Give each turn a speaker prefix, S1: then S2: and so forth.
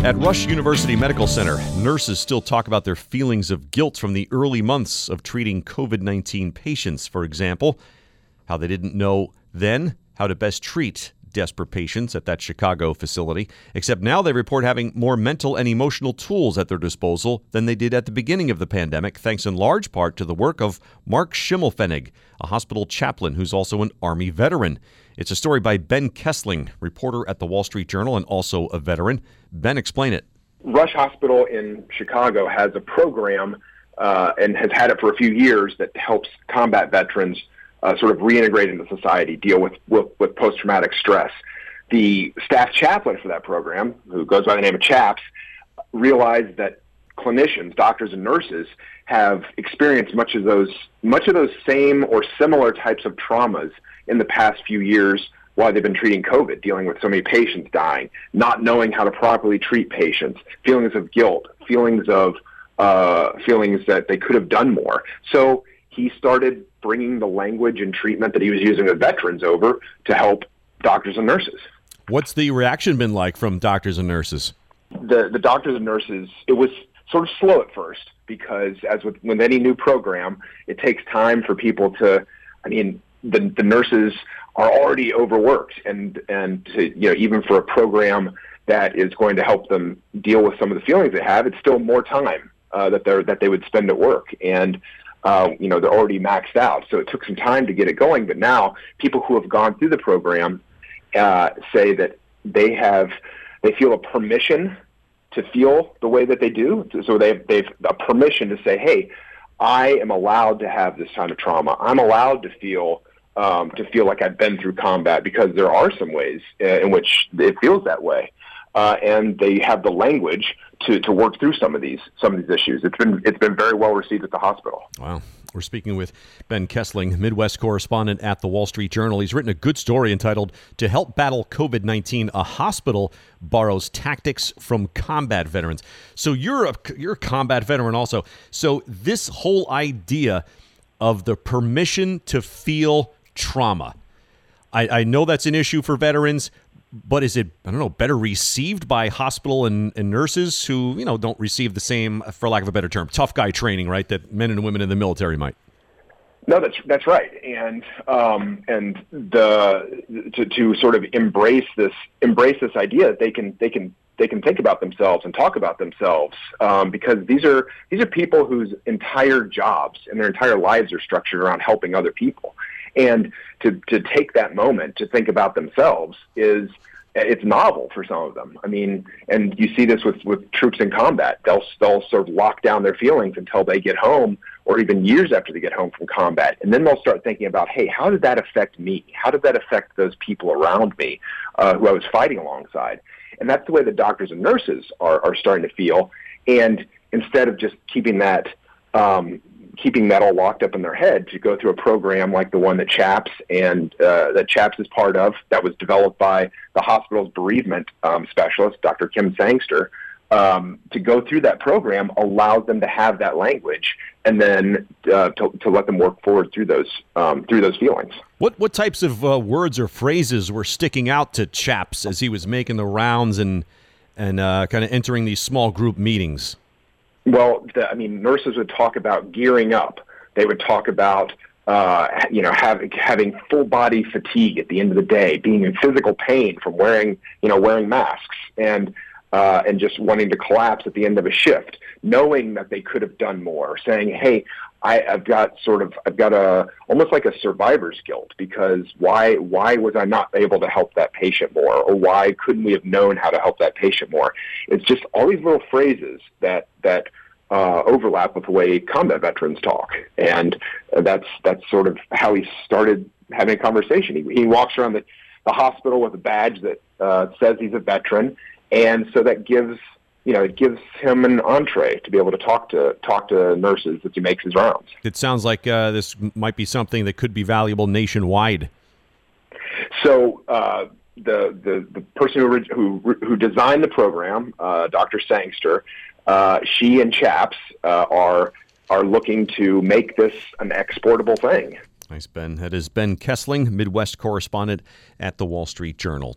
S1: At Rush University Medical Center, nurses still talk about their feelings of guilt from the early months of treating COVID-19 patients. For example, how they didn't know then how to best treat desperate patients at that Chicago facility, except now they report having more mental and emotional tools at their disposal than they did at the beginning of the pandemic, thanks in large part to the work of Mark Schimmelpfennig, a hospital chaplain who's also an Army veteran. It's a story by Ben Kessling, reporter at the Wall Street Journal and also a veteran. Ben, explain it.
S2: Rush Hospital in Chicago has a program and has had it for a few years that helps combat veterans sort of reintegrate into society, deal with post-traumatic stress. The staff chaplain for that program, who goes by the name of CHAPS, realized that clinicians, doctors and nurses, have experienced much of those same or similar types of traumas in the past few years while they've been treating COVID, dealing with so many patients dying, not knowing how to properly treat patients, feelings of guilt, feelings that they could have done more. So he started bringing the language and treatment that he was using with veterans over to help doctors and nurses.
S1: What's the reaction been like from doctors and nurses?
S2: The doctors and nurses, it was sort of slow at first because, as with any new program, it takes time for people to, the nurses are already overworked, and to, even for a program that is going to help them deal with some of the feelings they have, it's still more time that they would spend at work, and they're already maxed out. So it took some time to get it going, but now people who have gone through the program say that they feel a permission to feel the way that they do. So they've a permission to say, hey, I am allowed to have this kind of trauma. I'm allowed to feel like I've been through combat, because there are some ways in which it feels that way, and they have the language to work through some of these issues. It's been very well received at the hospital.
S1: Wow. We're speaking with Ben Kessling, Midwest correspondent at the Wall Street Journal. He's written a good story entitled "To Help Battle COVID-19, a Hospital Borrows Tactics from Combat Veterans." So you're a combat veteran also. So this whole idea of the permission to feel trauma, I know that's an issue for veterans, but is it, better received by hospital and nurses who, don't receive the same, for lack of a better term, tough guy training, right, that men and women in the military might?
S2: No, that's right. And to sort of embrace this idea that they can think about themselves and talk about themselves, because these are people whose entire jobs and their entire lives are structured around helping other people. And to take that moment to think about themselves it's novel for some of them. And you see this with troops in combat. They'll sort of lock down their feelings until they get home, or even years after they get home from combat. And then they'll start thinking about, hey, how did that affect me? How did that affect those people around me who I was fighting alongside? And that's the way the doctors and nurses are starting to feel. And instead of just keeping that all locked up in their head, to go through a program like the one that CHAPS is part of, that was developed by the hospital's bereavement specialist, Dr. Kim Sangster, to go through that program allows them to have that language, and then to let them work forward through those feelings.
S1: What types of words or phrases were sticking out to CHAPS as he was making the rounds and kind of entering these small group meetings?
S2: Well, nurses would talk about gearing up. They would talk about, having full body fatigue at the end of the day, being in physical pain from wearing masks, and just wanting to collapse at the end of a shift, knowing that they could have done more, saying, hey, I've got almost like a survivor's guilt, because why was I not able to help that patient more, or why couldn't we have known how to help that patient more? It's just all these little phrases that overlap with the way combat veterans talk, and that's sort of how he started having a conversation. He walks around the hospital with a badge that says he's a veteran, and so that gives him an entree to be able to talk to nurses as he makes his rounds.
S1: It sounds like this might be something that could be valuable nationwide.
S2: So the person who designed the program, Dr. Sangster, she and CHAPS are looking to make this an exportable thing.
S1: Thanks, Ben. That is Ben Kessling, Midwest correspondent at the Wall Street Journal.